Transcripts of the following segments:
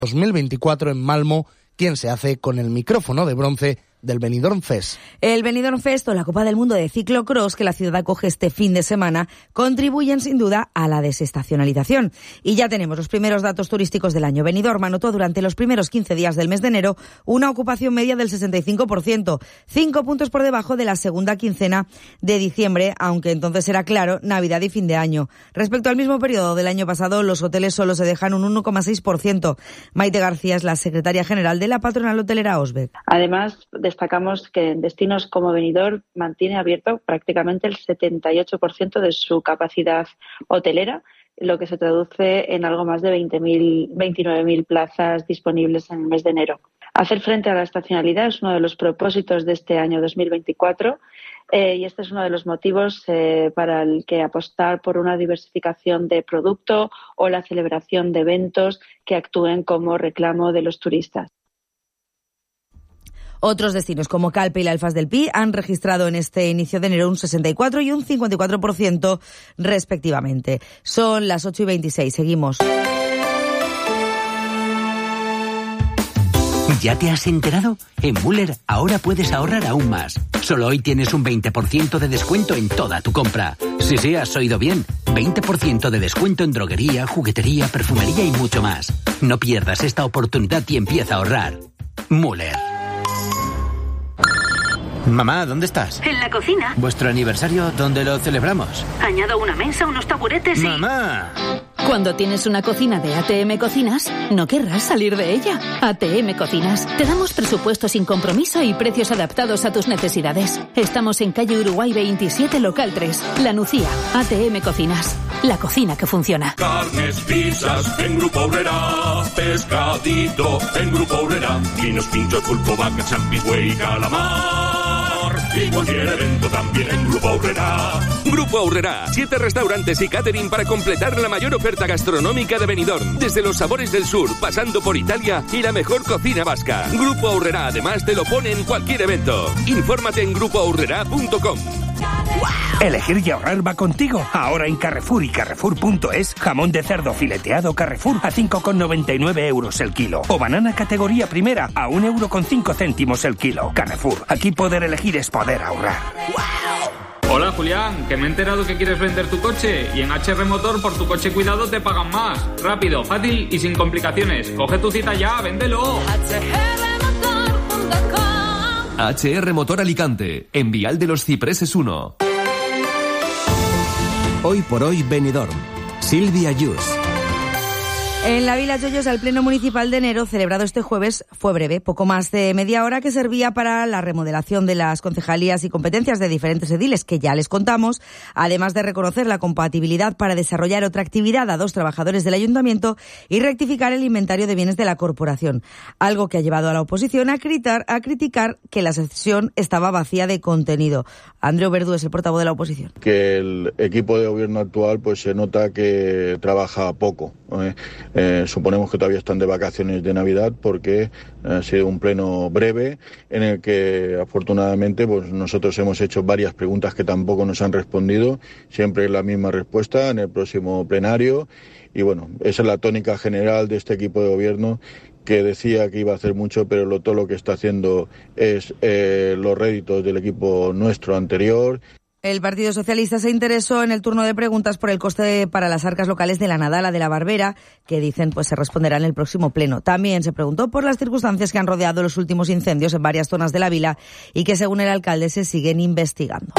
2024 en Malmo, quien se hace con el micrófono de bronce del Benidorm Fest. El Benidorm Fest, o la Copa del Mundo de ciclocross que la ciudad acoge este fin de semana, contribuyen sin duda a la desestacionalización. Y ya tenemos los primeros datos turísticos del año. Benidorm anotó durante los primeros 15 días del mes de enero una ocupación media del 65%, 5 puntos por debajo de la segunda quincena de diciembre, aunque entonces era claro, Navidad y fin de año. Respecto al mismo periodo del año pasado, los hoteles solo se dejan un 1,6%. Maite García es la secretaria general de la patronal hotelera Osbeck. Además, destacamos que en destinos como Benidorm mantiene abierto prácticamente el 78% de su capacidad hotelera, lo que se traduce en algo más de 29.000 plazas disponibles en el mes de enero. Hacer frente a la estacionalidad es uno de los propósitos de este año 2024 y este es uno de los motivos para el que apostar por una diversificación de producto o la celebración de eventos que actúen como reclamo de los turistas. Otros destinos como Calpe y la Alfaz del Pi han registrado en este inicio de enero un 64% y un 54% respectivamente. Son las 8:26. Seguimos. ¿Ya te has enterado? En Müller ahora puedes ahorrar aún más. Solo hoy tienes un 20% de descuento en toda tu compra. Sí, has oído bien. 20% de descuento en droguería, juguetería, perfumería y mucho más. No pierdas esta oportunidad y empieza a ahorrar. Müller. Mamá, ¿dónde estás? En la cocina. ¿Vuestro aniversario dónde lo celebramos? Añado una mesa, unos taburetes y... ¡Mamá! Cuando tienes una cocina de ATM Cocinas, no querrás salir de ella. ATM Cocinas. Te damos presupuesto sin compromiso y precios adaptados a tus necesidades. Estamos en calle Uruguay 27, local 3. La Nucía. ATM Cocinas. La cocina que funciona. Carnes, pizzas, en Grupo Obrera. Pescadito, en Grupo Obrera. Vinos, pinchos, pulpo, vaca, champi, güey, calamar. Y cualquier evento también en Grupo Aurrera. Grupo Aurrera, 7 restaurantes y catering para completar la mayor oferta gastronómica de Benidorm. Desde los sabores del sur, pasando por Italia y la mejor cocina vasca. Grupo Aurrera además te lo pone en cualquier evento. Infórmate en grupoaurrera.com. Elegir y ahorrar va contigo. Ahora en Carrefour y Carrefour.es, jamón de cerdo fileteado Carrefour a 5,99 euros el kilo. O banana categoría primera a 1,05 € el kilo. Carrefour, aquí poder elegir es poder ahorrar. Hola Julián, que me he enterado que quieres vender tu coche y en HR Motor por tu coche cuidado te pagan más. Rápido, fácil y sin complicaciones. Coge tu cita ya, véndelo. HR Motor Alicante, en Vial de los Cipreses 1. Hoy por hoy Benidorm. Silvia Yus. En la Vila Joyosa, el pleno municipal de enero, celebrado este jueves, fue breve, poco más de media hora, que servía para la remodelación de las concejalías y competencias de diferentes ediles, que ya les contamos, además de reconocer la compatibilidad para desarrollar otra actividad a 2 trabajadores del ayuntamiento y rectificar el inventario de bienes de la corporación, algo que ha llevado a la oposición a criticar que la sesión estaba vacía de contenido. Andreu Verdú es el portavoz de la oposición. Que el equipo de gobierno actual pues se nota que trabaja poco. Suponemos que todavía están de vacaciones de Navidad porque ha sido un pleno breve en el que afortunadamente pues nosotros hemos hecho varias preguntas que tampoco nos han respondido, siempre la misma respuesta en el próximo plenario y bueno, esa es la tónica general de este equipo de gobierno que decía que iba a hacer mucho, pero todo lo que está haciendo es los réditos del equipo nuestro anterior. El Partido Socialista se interesó en el turno de preguntas por el coste para las arcas locales de la Nadala de la Barbera, que dicen pues se responderá en el próximo pleno. También se preguntó por las circunstancias que han rodeado los últimos incendios en varias zonas de la vila y que según el alcalde se siguen investigando.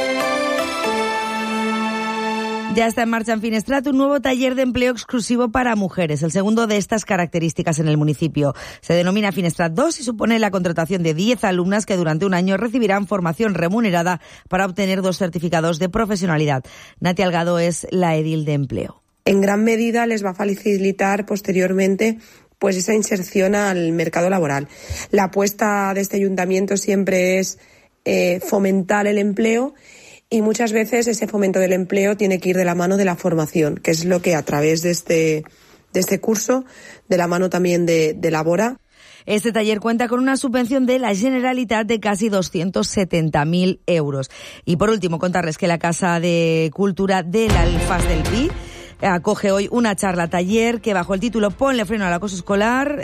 Ya está en marcha en Finestrat un nuevo taller de empleo exclusivo para mujeres, el segundo de estas características en el municipio. Se denomina Finestrat 2 y supone la contratación de 10 alumnas que durante un año recibirán formación remunerada para obtener 2 certificados de profesionalidad. Nati Algado es la edil de empleo. En gran medida les va a facilitar posteriormente pues esa inserción al mercado laboral. La apuesta de este ayuntamiento siempre es fomentar el empleo. Y muchas veces ese fomento del empleo tiene que ir de la mano de la formación, que es lo que a través de este curso, de la mano también de Labora. Este taller cuenta con una subvención de la Generalitat de casi 270.000 euros. Y por último, contarles que la Casa de Cultura del Alfaz del Pi acoge hoy una charla taller que bajo el título Ponle freno al acoso escolar